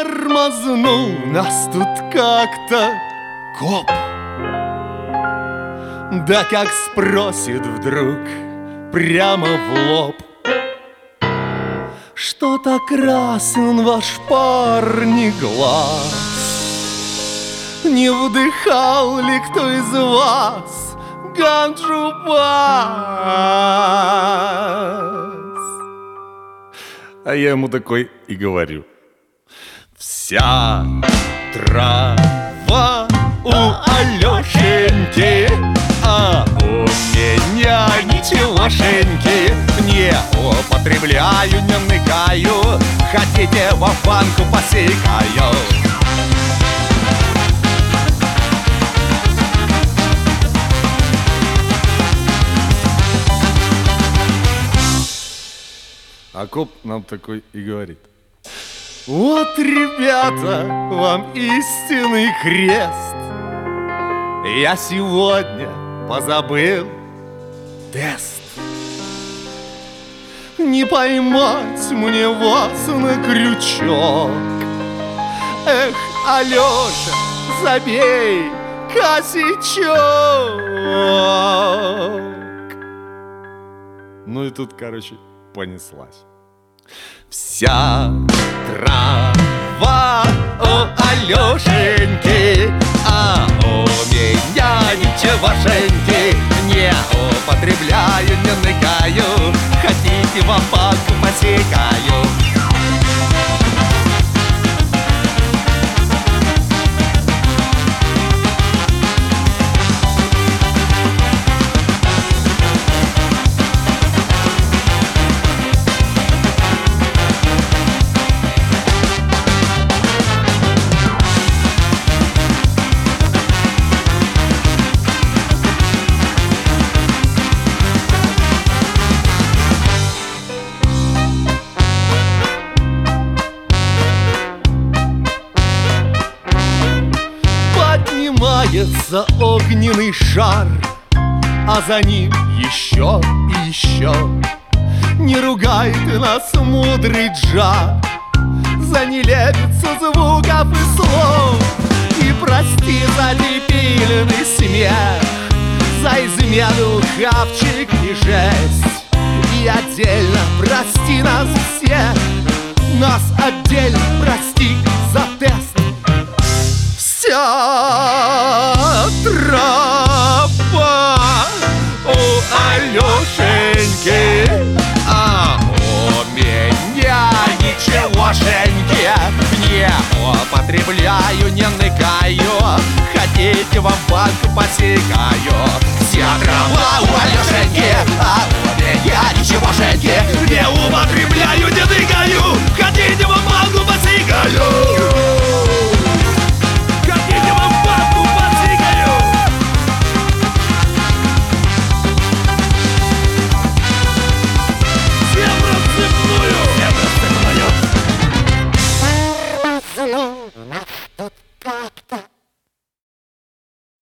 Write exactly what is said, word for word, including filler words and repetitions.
Тормознул нас тут как-то коп. Да как спросит вдруг прямо в лоб: что так красен ваш, парни, глаз? Не вдыхал ли кто из вас ганджу-бас? А я ему такой и говорю: вся трава у Алешеньки, а у меня ничегошеньки. Не употребляю, не ныкаю, хотите во банку посекаю. А коп нам такой и говорит: вот, ребята, вам истинный крест. Я сегодня позабыл тест. Не поймать мне вас на крючок. Эх, Алёша, забей косячок. Ну и тут, короче, понеслась. Вся трава у Алешеньки, а у меня ничегошеньки. Не употребляю, не ныкаю, хотите во банку посекаю. Поднимается огненный шар, а за ним еще и еще. Не ругай ты нас, мудрый Джа, за нелепицу звуков и слов. И прости за лепильный смех, за измену, хавчик и жесть. И отдельно прости нас всех, нас отдельно прости за тест. Вся трава у Алешеньки, а у меня ничегошеньки. Не употребляю, не ныкаю, хотите во банку посекаю. Вся трава у Алешеньки, а у меня ничегошеньки. Не употребляю, не